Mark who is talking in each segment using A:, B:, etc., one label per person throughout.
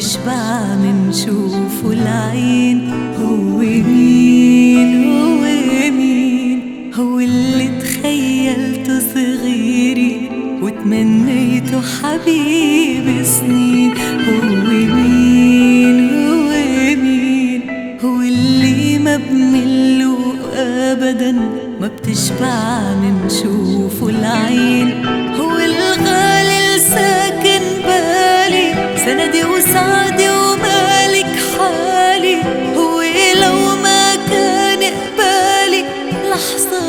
A: بتشبع من شوفه العين. هو مين؟ هو مين؟ هو اللي تخيلته صغيري وتمنيته حبيب سنين. هو مين؟ هو مين؟ هو اللي ما بمله أبدا، ما بتشبع من شوفه العين. هو الغالي الساكن بالي، سندي وسعدي ومالك حالي. هو لو ما كان قبالي لحظة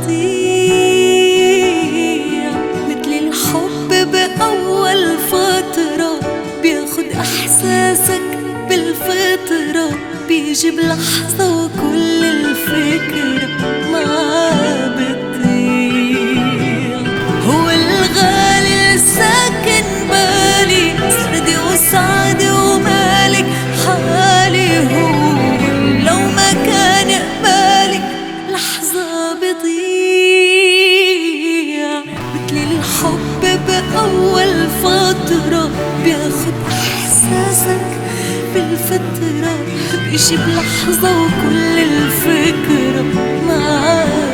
A: بضيع، مثل الحب بأول فترة بياخد إحساسك بالفطرة، بيجي بلحظة وكل الفكرة ما بتضيع. هو الغالي الساكن بالي، سردي وسعدي ومالك حالي. هو لو ما كان قبالي لحظة بضيع، مثل الحب بأول فترة بياخد إحساسك بالفطرة، بيجي بلحظة وكل الفكرة معاك.